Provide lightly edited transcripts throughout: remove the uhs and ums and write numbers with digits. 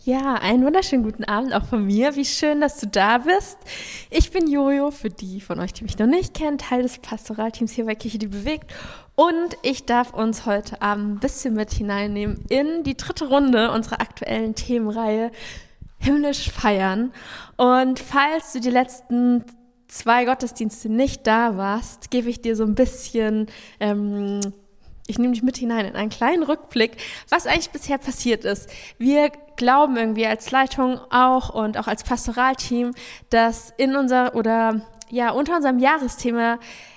Ja, einen wunderschönen guten Abend auch von mir. Wie schön, dass du da bist. Ich bin Jojo, für die von euch, die mich noch nicht kennen, Teil des Pastoralteams hier bei Kirche, die bewegt. Und ich darf uns heute Abend ein bisschen mit hineinnehmen in die dritte Runde unserer aktuellen Themenreihe Himmlisch feiern. Und falls du die letzten 2 Gottesdienste nicht da warst, gebe ich dir so ein bisschen... Ich nehme dich mit hinein in einen kleinen Rückblick, was eigentlich bisher passiert ist. Wir glauben irgendwie als Leitung auch und auch als Pastoralteam, dass unter unserem Jahresthema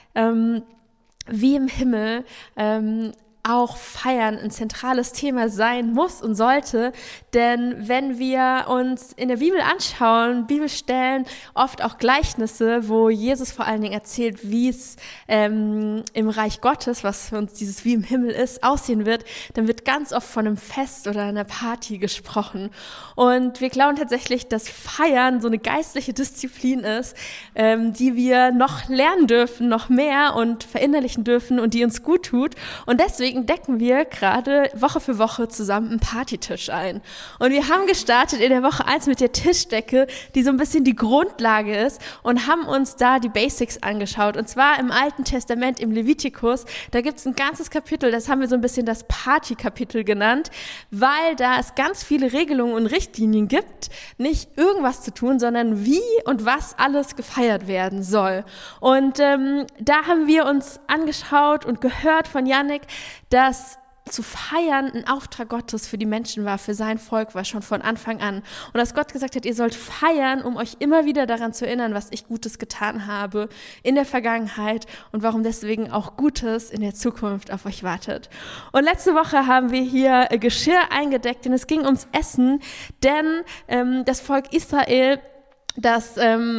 wie im Himmel auch Feiern ein zentrales Thema sein muss und sollte, denn wenn wir uns in der Bibel anschauen, Bibelstellen, oft auch Gleichnisse, wo Jesus vor allen Dingen erzählt, wie es im Reich Gottes, was für uns dieses wie im Himmel ist, aussehen wird, dann wird ganz oft von einem Fest oder einer Party gesprochen. Und wir glauben tatsächlich, dass Feiern so eine geistliche Disziplin ist, die wir noch lernen dürfen, noch mehr und verinnerlichen dürfen und die uns gut tut. Und deswegen decken wir gerade Woche für Woche zusammen einen Partytisch ein. Und wir haben gestartet in der Woche 1 mit der Tischdecke, die so ein bisschen die Grundlage ist, und haben uns da die Basics angeschaut. Und zwar im Alten Testament, im Levitikus, da gibt es ein ganzes Kapitel, das haben wir so ein bisschen das Partykapitel genannt, weil da es ganz viele Regelungen und Richtlinien gibt, nicht irgendwas zu tun, sondern wie und was alles gefeiert werden soll. Und da haben wir uns angeschaut und gehört von Yannick, dass zu feiern ein Auftrag Gottes für die Menschen war, für sein Volk war schon von Anfang an. Und dass Gott gesagt hat, ihr sollt feiern, um euch immer wieder daran zu erinnern, was ich Gutes getan habe in der Vergangenheit und warum deswegen auch Gutes in der Zukunft auf euch wartet. Und letzte Woche haben wir hier Geschirr eingedeckt, denn es ging ums Essen, denn das Volk Israel, das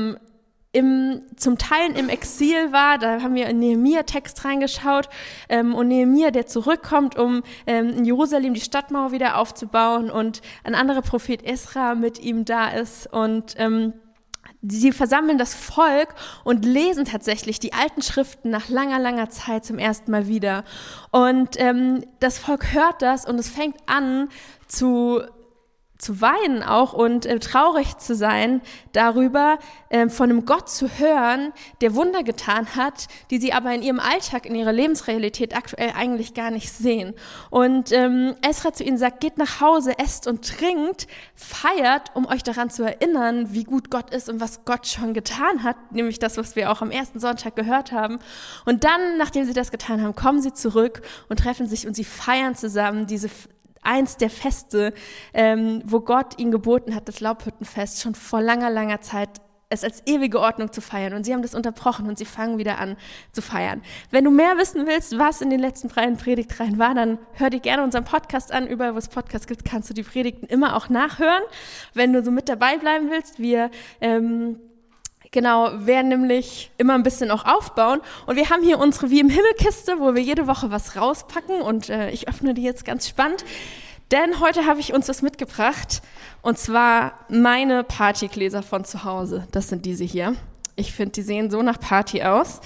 zum Teil im Exil war, da haben wir in Nehemia-Text reingeschaut, und Nehemia, der zurückkommt, um in Jerusalem die Stadtmauer wieder aufzubauen, und ein anderer Prophet Esra mit ihm da ist, und sie versammeln das Volk und lesen tatsächlich die alten Schriften nach langer, langer Zeit zum ersten Mal wieder. Und das Volk hört das und es fängt an zu weinen auch und traurig zu sein darüber, von einem Gott zu hören, der Wunder getan hat, die sie aber in ihrem Alltag, in ihrer Lebensrealität aktuell eigentlich gar nicht sehen. Und Esra zu ihnen sagt, geht nach Hause, esst und trinkt, feiert, um euch daran zu erinnern, wie gut Gott ist und was Gott schon getan hat, nämlich das, was wir auch am ersten Sonntag gehört haben. Und dann, nachdem sie das getan haben, kommen sie zurück und treffen sich und sie feiern zusammen eins der Feste, wo Gott ihnen geboten hat, das Laubhüttenfest, schon vor langer, langer Zeit, es als ewige Ordnung zu feiern. Und sie haben das unterbrochen und sie fangen wieder an zu feiern. Wenn du mehr wissen willst, was in den letzten freien Predigtreihen war, dann hör dir gerne unseren Podcast an. Überall, wo es Podcasts gibt, kannst du die Predigten immer auch nachhören. Wenn du so mit dabei bleiben willst, wir werden nämlich immer ein bisschen auch aufbauen. Und wir haben hier unsere Wie im Himmel-Kiste, wo wir jede Woche was rauspacken. Und ich öffne die jetzt ganz spannend. Denn heute habe ich uns was mitgebracht. Und zwar meine Partygläser von zu Hause. Das sind diese hier. Ich finde, die sehen so nach Party aus.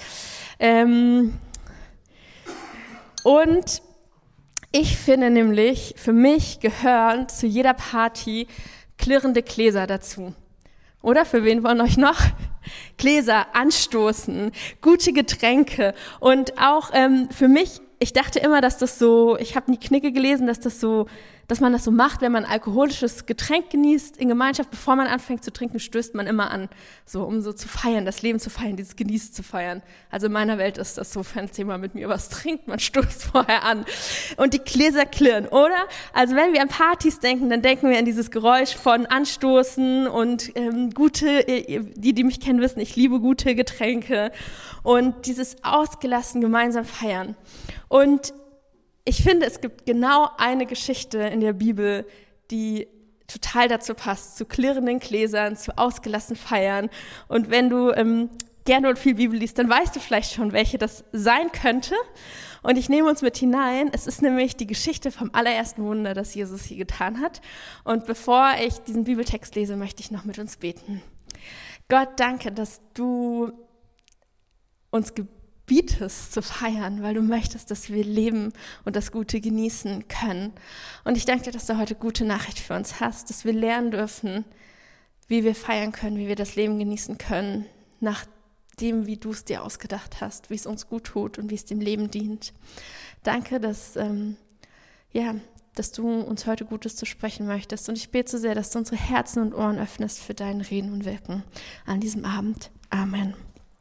Und ich finde nämlich, für mich gehören zu jeder Party klirrende Gläser dazu. Oder für wen von euch noch? Gläser, anstoßen, gute Getränke. Und auch für mich, ich dachte immer, dass das so, ich habe nie Knicke gelesen, dass man das so macht, wenn man ein alkoholisches Getränk genießt in Gemeinschaft, bevor man anfängt zu trinken, stößt man immer an, so um so zu feiern, das Leben zu feiern, dieses Genießen zu feiern. Also in meiner Welt ist das so, wenn jemand mit mir was trinkt, man stößt vorher an und die Gläser klirren, oder? Also wenn wir an Partys denken, dann denken wir an dieses Geräusch von Anstoßen und die mich kennen, wissen, ich liebe gute Getränke und dieses ausgelassen gemeinsam feiern. Und ich finde, es gibt genau eine Geschichte in der Bibel, die total dazu passt, zu klirrenden Gläsern, zu ausgelassen feiern. Und wenn du gerne und viel Bibel liest, dann weißt du vielleicht schon, welche das sein könnte. Und ich nehme uns mit hinein. Es ist nämlich die Geschichte vom allerersten Wunder, das Jesus hier getan hat. Und bevor ich diesen Bibeltext lese, möchte ich noch mit uns beten. Gott, danke, dass du uns gebietest zu feiern, weil du möchtest, dass wir leben und das Gute genießen können. Und ich danke dir, dass du heute gute Nachricht für uns hast, dass wir lernen dürfen, wie wir feiern können, wie wir das Leben genießen können, nach dem, wie du es dir ausgedacht hast, wie es uns gut tut und wie es dem Leben dient. Danke, dass du uns heute Gutes zu sprechen möchtest. Und ich bete so sehr, dass du unsere Herzen und Ohren öffnest für dein Reden und Wirken an diesem Abend. Amen.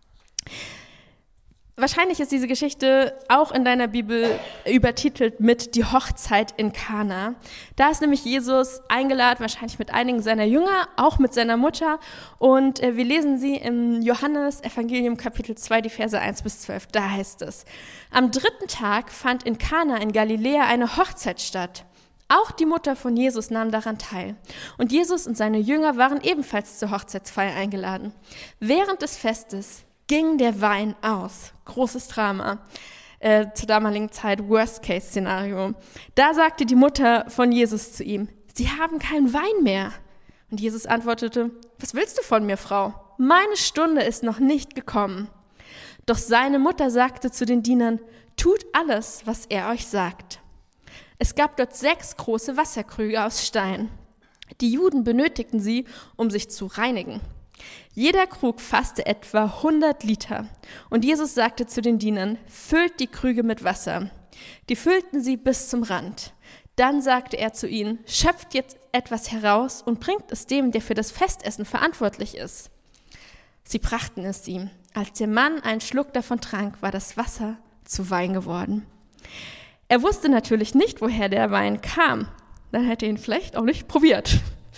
Wahrscheinlich ist diese Geschichte auch in deiner Bibel übertitelt mit die Hochzeit in Kana. Da ist nämlich Jesus eingeladen, wahrscheinlich mit einigen seiner Jünger, auch mit seiner Mutter. Und wir lesen sie im Johannes-Evangelium Kapitel 2, die Verse 1-12. Da heißt es: Am 3. Tag fand in Kana in Galiläa eine Hochzeit statt. Auch die Mutter von Jesus nahm daran teil. Und Jesus und seine Jünger waren ebenfalls zur Hochzeitsfeier eingeladen. Während des Festes ging der Wein aus. Großes Drama. Zur damaligen Zeit Worst-Case-Szenario. Da sagte die Mutter von Jesus zu ihm: Sie haben keinen Wein mehr. Und Jesus antwortete: Was willst du von mir, Frau? Meine Stunde ist noch nicht gekommen. Doch seine Mutter sagte zu den Dienern: Tut alles, was er euch sagt. Es gab dort 6 große Wasserkrüge aus Stein. Die Juden benötigten sie, um sich zu reinigen. Jeder Krug fasste etwa 100 Liter. Und Jesus sagte zu den Dienern: Füllt die Krüge mit Wasser. Die füllten sie bis zum Rand. Dann sagte er zu ihnen: Schöpft jetzt etwas heraus und bringt es dem, der für das Festessen verantwortlich ist. Sie brachten es ihm. Als der Mann einen Schluck davon trank, war das Wasser zu Wein geworden. Er wusste natürlich nicht, woher der Wein kam. Dann hätte er ihn vielleicht auch nicht probiert.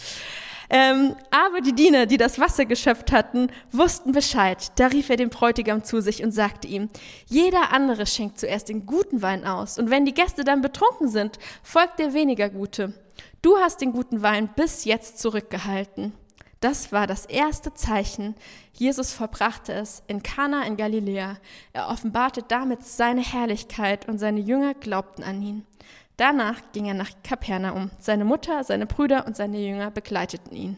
Aber die Diener, die das Wasser geschöpft hatten, wussten Bescheid. Da rief er den Bräutigam zu sich und sagte ihm: Jeder andere schenkt zuerst den guten Wein aus. Und wenn die Gäste dann betrunken sind, folgt der weniger gute. Du hast den guten Wein bis jetzt zurückgehalten. Das war das erste Zeichen. Jesus vollbrachte es in Kana in Galiläa. Er offenbarte damit seine Herrlichkeit und seine Jünger glaubten an ihn. Danach ging er nach Kapernaum. Seine Mutter, seine Brüder und seine Jünger begleiteten ihn.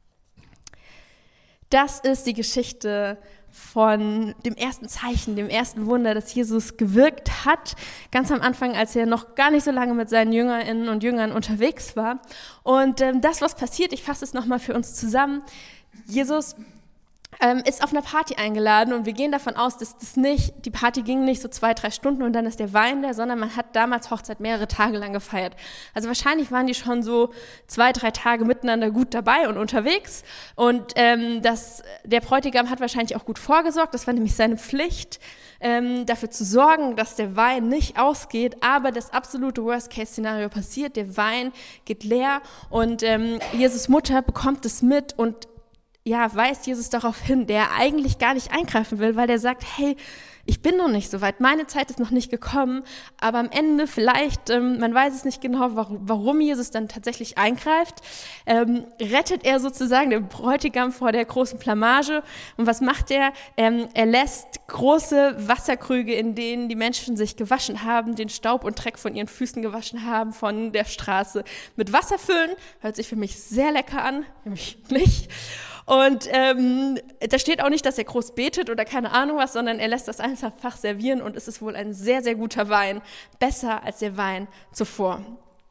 Das ist die Geschichte von dem ersten Zeichen, dem ersten Wunder, das Jesus gewirkt hat, ganz am Anfang, als er noch gar nicht so lange mit seinen Jüngerinnen und Jüngern unterwegs war. Und das, was passiert, ich fasse es nochmal für uns zusammen: Jesus ist auf einer Party eingeladen und wir gehen davon aus, dass die Party ging nicht so 2-3 Stunden und dann ist der Wein da, sondern man hat damals Hochzeit mehrere Tage lang gefeiert. Also wahrscheinlich waren die schon so 2-3 Tage miteinander gut dabei und unterwegs und der Bräutigam hat wahrscheinlich auch gut vorgesorgt, das war nämlich seine Pflicht, dafür zu sorgen, dass der Wein nicht ausgeht, aber das absolute Worst-Case-Szenario passiert, der Wein geht leer und Jesus' Mutter bekommt es mit und weist Jesus darauf hin, der eigentlich gar nicht eingreifen will, weil der sagt: Hey, ich bin noch nicht so weit, meine Zeit ist noch nicht gekommen, aber am Ende vielleicht, man weiß es nicht genau, warum Jesus dann tatsächlich eingreift, rettet er sozusagen den Bräutigam vor der großen Blamage. Und was macht er? Er lässt große Wasserkrüge, in denen die Menschen sich gewaschen haben, den Staub und Dreck von ihren Füßen gewaschen haben, von der Straße mit Wasser füllen. Hört sich für mich sehr lecker an, nämlich nicht. Und da steht auch nicht, dass er groß betet oder keine Ahnung was, sondern er lässt das einfach servieren und es ist wohl ein sehr, sehr guter Wein, besser als der Wein zuvor.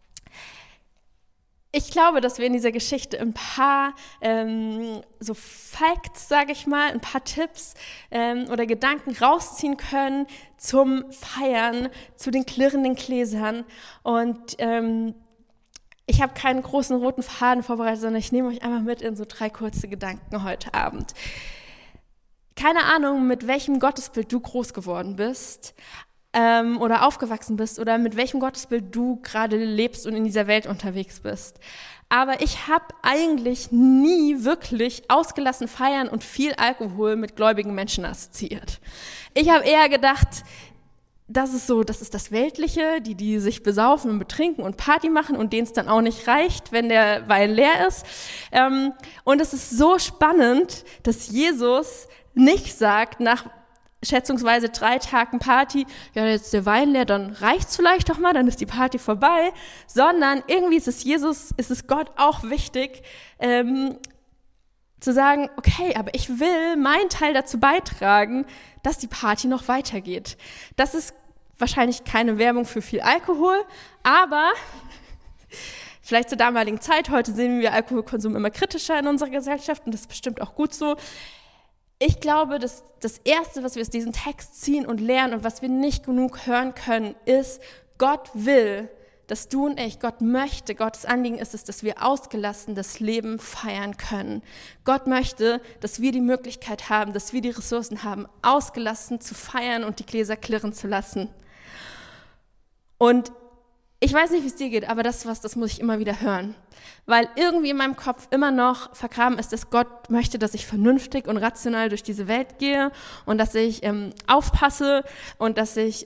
Ich glaube, dass wir in dieser Geschichte ein paar so Facts, sage ich mal, ein paar Tipps oder Gedanken rausziehen können zum Feiern, zu den klirrenden Gläsern und ich habe keinen großen roten Faden vorbereitet, sondern ich nehme euch einmal mit in so 3 kurze Gedanken heute Abend. Keine Ahnung, mit welchem Gottesbild du groß geworden bist oder aufgewachsen bist oder mit welchem Gottesbild du gerade lebst und in dieser Welt unterwegs bist. Aber ich habe eigentlich nie wirklich ausgelassen feiern und viel Alkohol mit gläubigen Menschen assoziiert. Ich habe eher gedacht, das ist das Weltliche, die sich besaufen und betrinken und Party machen und denen es dann auch nicht reicht, wenn der Wein leer ist. Und es ist so spannend, dass Jesus nicht sagt, nach schätzungsweise 3 Tagen Party, ja, jetzt ist der Wein leer, dann reicht's vielleicht doch mal, dann ist die Party vorbei, sondern irgendwie ist es Gott auch wichtig, zu sagen, okay, aber ich will meinen Teil dazu beitragen, dass die Party noch weitergeht. Das ist wahrscheinlich keine Werbung für viel Alkohol, aber vielleicht zur damaligen Zeit, heute sehen wir Alkoholkonsum immer kritischer in unserer Gesellschaft und das ist bestimmt auch gut so. Ich glaube, dass das Erste, was wir aus diesem Text ziehen und lernen und was wir nicht genug hören können, ist, Gott will, dass du und ich, Gott möchte, Gottes Anliegen ist es, dass wir ausgelassen das Leben feiern können. Gott möchte, dass wir die Möglichkeit haben, dass wir die Ressourcen haben, ausgelassen zu feiern und die Gläser klirren zu lassen. Und ich weiß nicht, wie es dir geht, aber das muss ich immer wieder hören. Weil irgendwie in meinem Kopf immer noch vergraben ist, dass Gott möchte, dass ich vernünftig und rational durch diese Welt gehe und dass ich aufpasse und dass ich,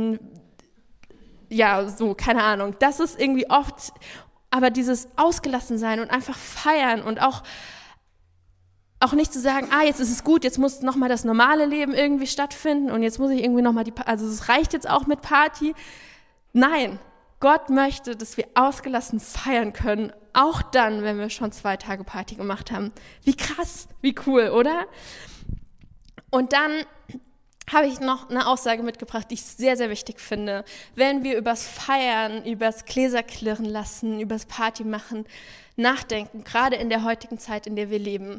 keine Ahnung. Das ist irgendwie oft, aber dieses Ausgelassensein und einfach feiern und auch nicht zu sagen, jetzt ist es gut, jetzt muss nochmal das normale Leben irgendwie stattfinden und jetzt muss ich irgendwie nochmal also es reicht jetzt auch mit Party. Nein. Gott möchte, dass wir ausgelassen feiern können, auch dann, wenn wir schon 2 Tage Party gemacht haben. Wie krass, wie cool, oder? Und dann habe ich noch eine Aussage mitgebracht, die ich sehr, sehr wichtig finde. Wenn wir übers Feiern, übers Gläserklirren lassen, übers Party machen, nachdenken, gerade in der heutigen Zeit, in der wir leben.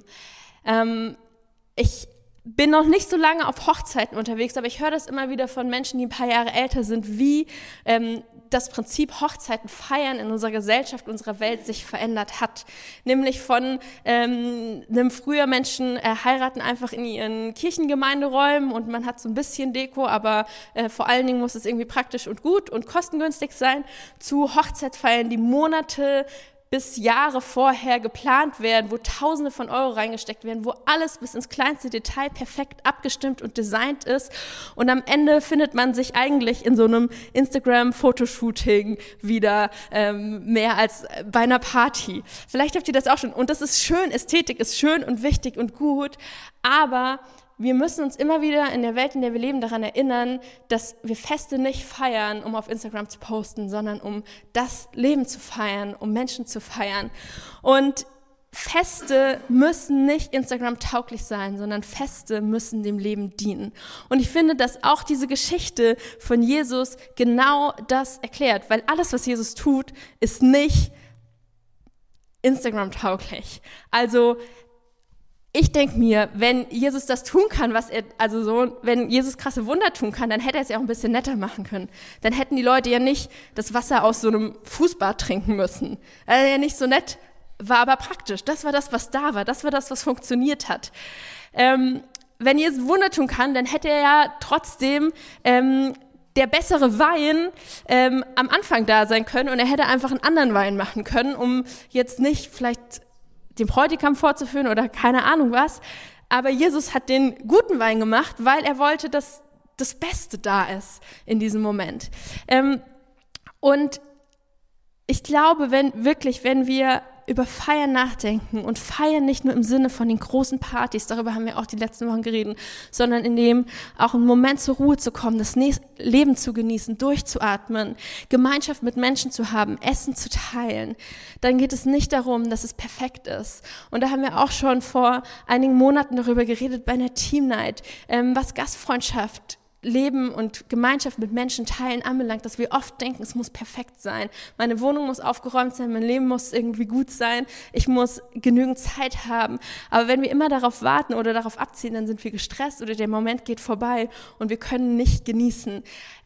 Ich bin noch nicht so lange auf Hochzeiten unterwegs, aber ich höre das immer wieder von Menschen, die ein paar Jahre älter sind, wie das Prinzip Hochzeiten feiern in unserer Gesellschaft, unserer Welt sich verändert hat. Nämlich von einem früher Menschen heiraten einfach in ihren Kirchengemeinderäumen und man hat so ein bisschen Deko, aber vor allen Dingen muss es irgendwie praktisch und gut und kostengünstig sein, zu Hochzeitsfeiern, die Monate bis Jahre vorher geplant werden, wo Tausende von Euro reingesteckt werden, wo alles bis ins kleinste Detail perfekt abgestimmt und designt ist. Und am Ende findet man sich eigentlich in so einem Instagram-Fotoshooting wieder mehr als bei einer Party. Vielleicht habt ihr das auch schon. Und das ist schön, Ästhetik ist schön und wichtig und gut, aber wir müssen uns immer wieder in der Welt, in der wir leben, daran erinnern, dass wir Feste nicht feiern, um auf Instagram zu posten, sondern um das Leben zu feiern, um Menschen zu feiern. Und Feste müssen nicht Instagram-tauglich sein, sondern Feste müssen dem Leben dienen. Und ich finde, dass auch diese Geschichte von Jesus genau das erklärt, weil alles, was Jesus tut, ist nicht Instagram-tauglich. Also ich denke mir, wenn Jesus das tun kann, wenn Jesus krasse Wunder tun kann, dann hätte er es ja auch ein bisschen netter machen können. Dann hätten die Leute ja nicht das Wasser aus so einem Fußbad trinken müssen. Ja nicht so nett, war aber praktisch. Das war das, was da war. Das war das, was funktioniert hat. Wenn Jesus Wunder tun kann, dann hätte er ja trotzdem der bessere Wein am Anfang da sein können und er hätte einfach einen anderen Wein machen können, um jetzt nicht vielleicht den Bräutigam vorzuführen oder keine Ahnung was. Aber Jesus hat den guten Wein gemacht, weil er wollte, dass das Beste da ist in diesem Moment. Und ich glaube, wenn wir über Feiern nachdenken und Feiern nicht nur im Sinne von den großen Partys, darüber haben wir auch die letzten Wochen geredet, sondern in dem auch einen Moment zur Ruhe zu kommen, das Leben zu genießen, durchzuatmen, Gemeinschaft mit Menschen zu haben, Essen zu teilen, dann geht es nicht darum, dass es perfekt ist. Und da haben wir auch schon vor einigen Monaten darüber geredet bei einer Team Night, was Gastfreundschaft, Leben und Gemeinschaft mit Menschen teilen anbelangt, dass wir oft denken, es muss perfekt sein. Meine Wohnung muss aufgeräumt sein, mein Leben muss irgendwie gut sein, ich muss genügend Zeit haben. Aber wenn wir immer darauf warten oder darauf abziehen, dann sind wir gestresst oder der Moment geht vorbei und wir können nicht genießen.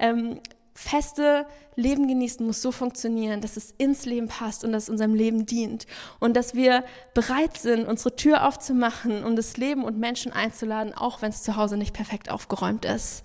Feste Leben genießen muss so funktionieren, dass es ins Leben passt und dass es unserem Leben dient und dass wir bereit sind, unsere Tür aufzumachen, um das Leben und Menschen einzuladen, auch wenn es zu Hause nicht perfekt aufgeräumt ist.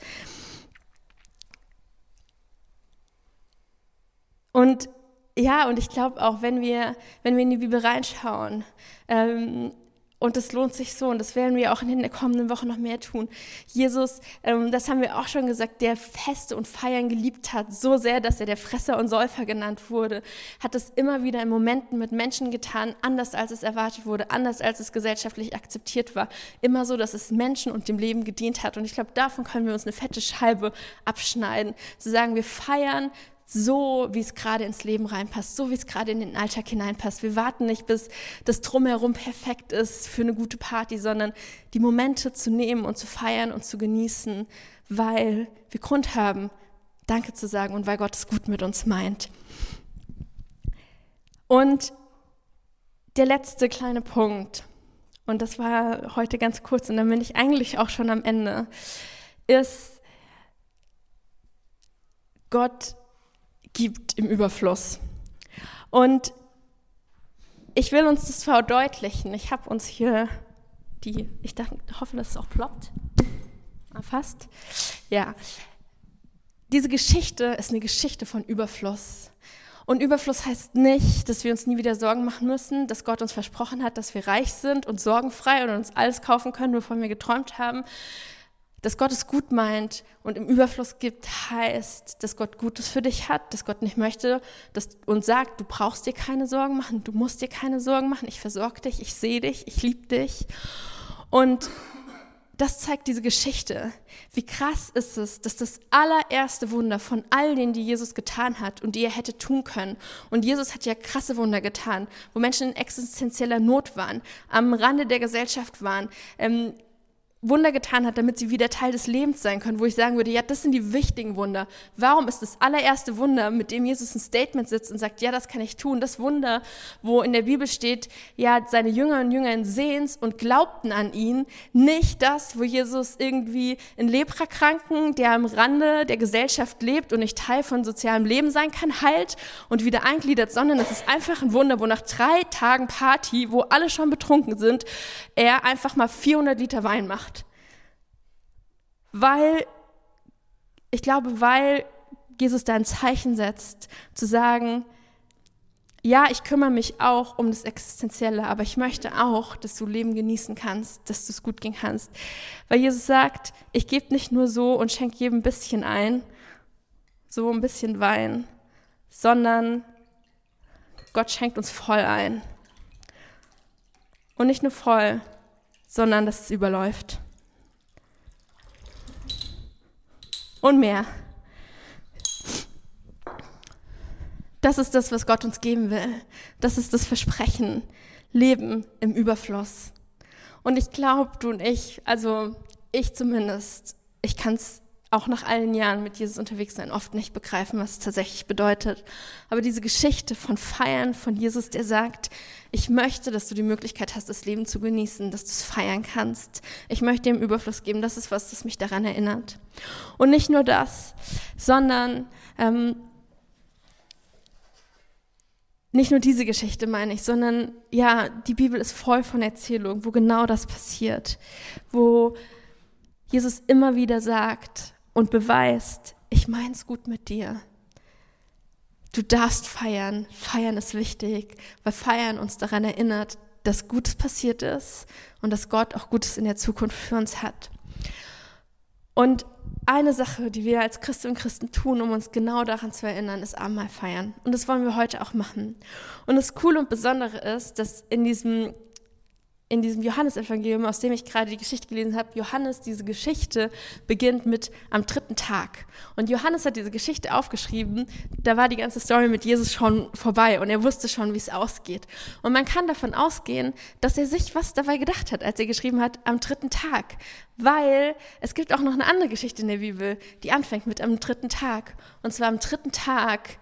Und ich glaube auch, wenn wir in die Bibel reinschauen, und es lohnt sich so, und das werden wir auch in der kommenden Woche noch mehr tun. Jesus, das haben wir auch schon gesagt, der Feste und Feiern geliebt hat, so sehr, dass er der Fresser und Säufer genannt wurde, hat es immer wieder in Momenten mit Menschen getan, anders als es erwartet wurde, anders als es gesellschaftlich akzeptiert war. Immer so, dass es Menschen und dem Leben gedient hat. Und ich glaube, davon können wir uns eine fette Scheibe abschneiden. Zu sagen, wir feiern so, wie es gerade ins Leben reinpasst, so, wie es gerade in den Alltag hineinpasst. Wir warten nicht, bis das Drumherum perfekt ist für eine gute Party, sondern die Momente zu nehmen und zu feiern und zu genießen, weil wir Grund haben, Danke zu sagen und weil Gott es gut mit uns meint. Und der letzte kleine Punkt, und das war heute ganz kurz und dann bin ich eigentlich auch schon am Ende, ist, Gott gibt im Überfluss. Und ich will uns das verdeutlichen. Ich habe uns hier ich hoffe, dass es auch ploppt. Fast. Ja. Diese Geschichte ist eine Geschichte von Überfluss. Und Überfluss heißt nicht, dass wir uns nie wieder Sorgen machen müssen, dass Gott uns versprochen hat, dass wir reich sind und sorgenfrei und uns alles kaufen können, wovon wir geträumt haben. Dass Gott es gut meint und im Überfluss gibt, heißt, dass Gott Gutes für dich hat, dass Gott nicht möchte und sagt, du brauchst dir keine Sorgen machen, du musst dir keine Sorgen machen, ich versorge dich, ich sehe dich, ich liebe dich. Und das zeigt diese Geschichte. Wie krass ist es, dass das allererste Wunder von all denen, die Jesus getan hat und die er hätte tun können. Und Jesus hat ja krasse Wunder getan, wo Menschen in existenzieller Not waren, am Rande der Gesellschaft waren, Wunder getan hat, damit sie wieder Teil des Lebens sein können, wo ich sagen würde, ja, das sind die wichtigen Wunder. Warum ist das allererste Wunder, mit dem Jesus ein Statement sitzt und sagt, ja, das kann ich tun, das Wunder, wo in der Bibel steht, ja, seine Jünger und Jüngerinnen sehen's und glaubten an ihn, nicht das, wo Jesus irgendwie einen Leprakranken, der am Rande der Gesellschaft lebt und nicht Teil von sozialem Leben sein kann, heilt und wieder eingliedert, sondern es ist einfach ein Wunder, wo nach 3 Tagen Party, wo alle schon betrunken sind, er einfach mal 400 Liter Wein macht. Weil Jesus da ein Zeichen setzt, zu sagen, ja, ich kümmere mich auch um das Existenzielle, aber ich möchte auch, dass du Leben genießen kannst, dass du es gut gehen kannst. Weil Jesus sagt, ich gebe nicht nur so und schenke jedem ein bisschen ein, so ein bisschen Wein, sondern Gott schenkt uns voll ein. Und nicht nur voll, sondern dass es überläuft. Und mehr. Das ist das, was Gott uns geben will. Das ist das Versprechen. Leben im Überfluss. Und ich glaube, du und ich, also ich zumindest, ich kann es auch nach allen Jahren mit Jesus unterwegs sein, oft nicht begreifen, was es tatsächlich bedeutet. Aber diese Geschichte von Feiern, von Jesus, der sagt, ich möchte, dass du die Möglichkeit hast, das Leben zu genießen, dass du es feiern kannst. Ich möchte dir im Überfluss geben. Das ist was, das mich daran erinnert. Und nicht nur das, sondern nicht nur diese Geschichte meine ich, sondern ja, die Bibel ist voll von Erzählungen, wo genau das passiert, wo Jesus immer wieder sagt und beweist, ich mein's gut mit dir. Du darfst feiern. Feiern ist wichtig, weil Feiern uns daran erinnert, dass Gutes passiert ist und dass Gott auch Gutes in der Zukunft für uns hat. Und eine Sache, die wir als Christinnen und Christen tun, um uns genau daran zu erinnern, ist Abendmahl feiern. Und das wollen wir heute auch machen. Und das Coole und Besondere ist, dass in diesem Johannesevangelium, aus dem ich gerade die Geschichte gelesen habe, Johannes, diese Geschichte beginnt mit am 3. Tag. Und Johannes hat diese Geschichte aufgeschrieben, da war die ganze Story mit Jesus schon vorbei und er wusste schon, wie es ausgeht. Und man kann davon ausgehen, dass er sich was dabei gedacht hat, als er geschrieben hat, am 3. Tag. Weil es gibt auch noch eine andere Geschichte in der Bibel, die anfängt mit am 3. Tag. Und zwar am 3. Tag,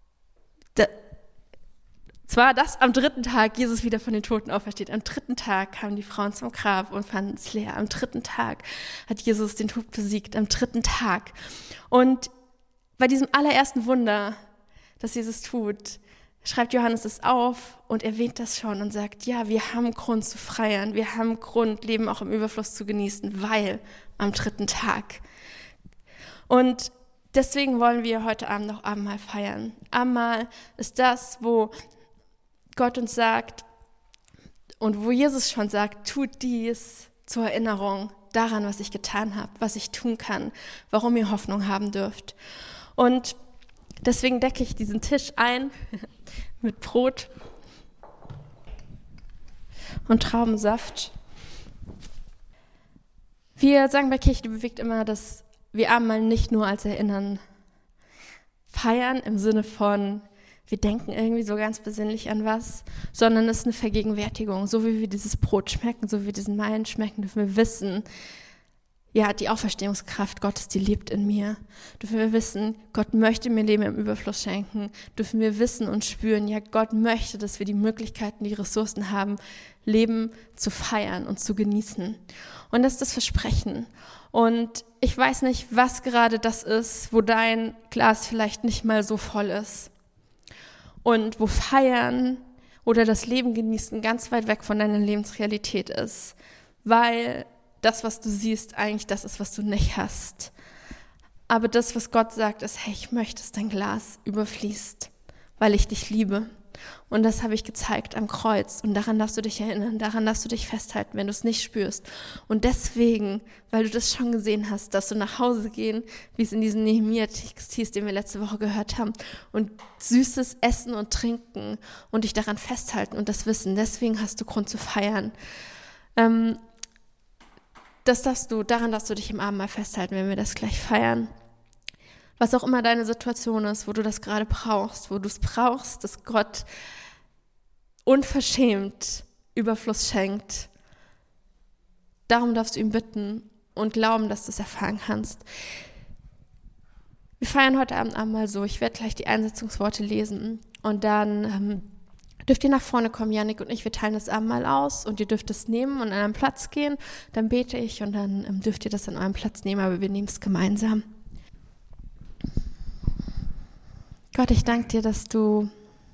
dass am 3. Tag Jesus wieder von den Toten aufersteht. Am 3. Tag kamen die Frauen zum Grab und fanden es leer. Am 3. Tag hat Jesus den Tod besiegt. Am 3. Tag. Und bei diesem allerersten Wunder, das Jesus tut, schreibt Johannes es auf und erwähnt das schon und sagt, ja, wir haben Grund zu feiern. Wir haben Grund, Leben auch im Überfluss zu genießen, weil am 3. Tag. Und deswegen wollen wir heute Abend noch Abendmahl feiern. Abendmahl ist das, wo Gott uns sagt und wo Jesus schon sagt, tut dies zur Erinnerung daran, was ich getan habe, was ich tun kann, warum ihr Hoffnung haben dürft. Und deswegen decke ich diesen Tisch ein mit Brot und Traubensaft. Wir sagen bei Kirche, die bewegt immer, dass wir Abendmahl nicht nur als Erinnern feiern im Sinne von, wir denken irgendwie so ganz besinnlich an was, sondern es ist eine Vergegenwärtigung. So wie wir dieses Brot schmecken, so wie wir diesen Wein schmecken, dürfen wir wissen, ja, die Auferstehungskraft Gottes, die lebt in mir. Dürfen wir wissen, Gott möchte mir Leben im Überfluss schenken. Dürfen wir wissen und spüren, ja, Gott möchte, dass wir die Möglichkeiten, die Ressourcen haben, Leben zu feiern und zu genießen. Und das ist das Versprechen. Und ich weiß nicht, was gerade das ist, wo dein Glas vielleicht nicht mal so voll ist. Und wo Feiern oder das Leben genießen ganz weit weg von deiner Lebensrealität ist. Weil das, was du siehst, eigentlich das ist, was du nicht hast. Aber das, was Gott sagt, ist, hey, ich möchte, dass dein Glas überfließt, weil ich dich liebe. Und das habe ich gezeigt am Kreuz. Und daran darfst du dich erinnern, daran darfst du dich festhalten, wenn du es nicht spürst. Und deswegen, weil du das schon gesehen hast, darfst du nach Hause gehen, wie es in diesem Nehemia-Text hieß, den wir letzte Woche gehört haben, und Süßes essen und trinken und dich daran festhalten und das wissen. Deswegen hast du Grund zu feiern. Daran darfst du dich im Abendmahl festhalten, wenn wir das gleich feiern. Was auch immer deine Situation ist, wo du das gerade brauchst, wo du es brauchst, dass Gott unverschämt Überfluss schenkt. Darum darfst du ihn bitten und glauben, dass du es erfahren kannst. Wir feiern heute Abend Abendmahl so. Ich werde gleich die Einsetzungsworte lesen und dann dürft ihr nach vorne kommen, Janik und ich, wir teilen das Abendmahl aus und ihr dürft es nehmen und an einen Platz gehen. Dann bete ich und dann dürft ihr das an eurem Platz nehmen, aber wir nehmen es gemeinsam. Gott, ich danke dir, dass du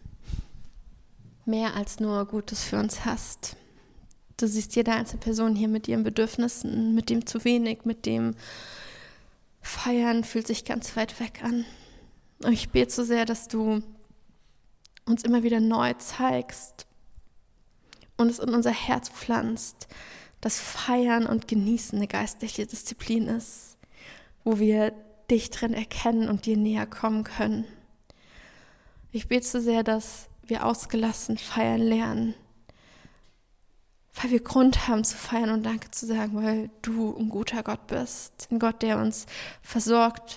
mehr als nur Gutes für uns hast. Du siehst jede einzelne Person hier mit ihren Bedürfnissen, mit dem zu wenig, mit dem Feiern fühlt sich ganz weit weg an. Und ich bete so sehr, dass du uns immer wieder neu zeigst und es in unser Herz pflanzt, dass Feiern und Genießen eine geistliche Disziplin ist, wo wir dich drin erkennen und dir näher kommen können. Ich bete so sehr, dass wir ausgelassen feiern lernen, weil wir Grund haben zu feiern und Danke zu sagen, weil du ein guter Gott bist, ein Gott, der uns versorgt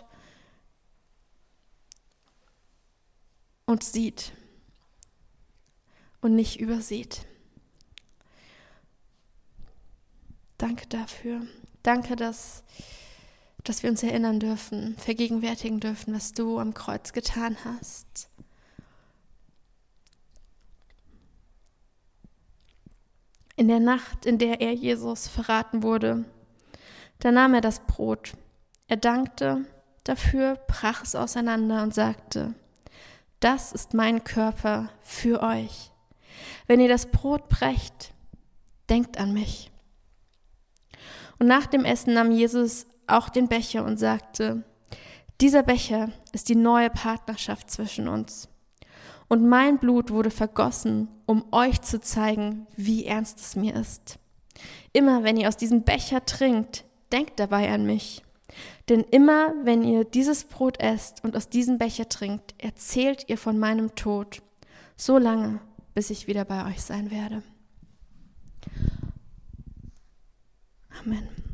und sieht und nicht übersieht. Danke dafür. Danke, dass wir uns erinnern dürfen, vergegenwärtigen dürfen, was du am Kreuz getan hast. In der Nacht, in der Jesus verraten wurde, da nahm er das Brot. Er dankte dafür, brach es auseinander und sagte, das ist mein Körper für euch. Wenn ihr das Brot brecht, denkt an mich. Und nach dem Essen nahm Jesus auch den Becher und sagte, dieser Becher ist die neue Partnerschaft zwischen uns. Und mein Blut wurde vergossen, um euch zu zeigen, wie ernst es mir ist. Immer wenn ihr aus diesem Becher trinkt, denkt dabei an mich. Denn immer wenn ihr dieses Brot esst und aus diesem Becher trinkt, erzählt ihr von meinem Tod, so lange, bis ich wieder bei euch sein werde. Amen.